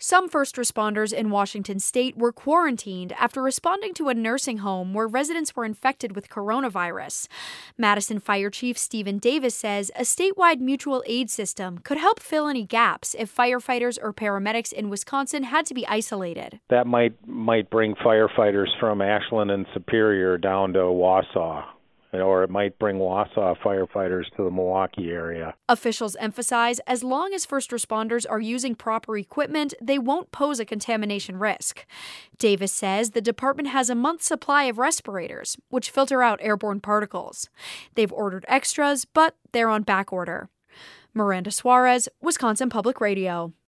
Some first responders in Washington state were quarantined after responding to a nursing home where residents were infected with coronavirus. Madison Fire Chief Stephen Davis says a statewide mutual aid system could help fill any gaps if firefighters or paramedics in Wisconsin had to be isolated. That might bring firefighters from Ashland and Superior down to Wausau. Or it might bring Wausau firefighters to the Milwaukee area. Officials emphasize as long as first responders are using proper equipment, they won't pose a contamination risk. Davis says the department has a month's supply of respirators, which filter out airborne particles. They've ordered extras, but they're on back order. Miranda Suarez, Wisconsin Public Radio.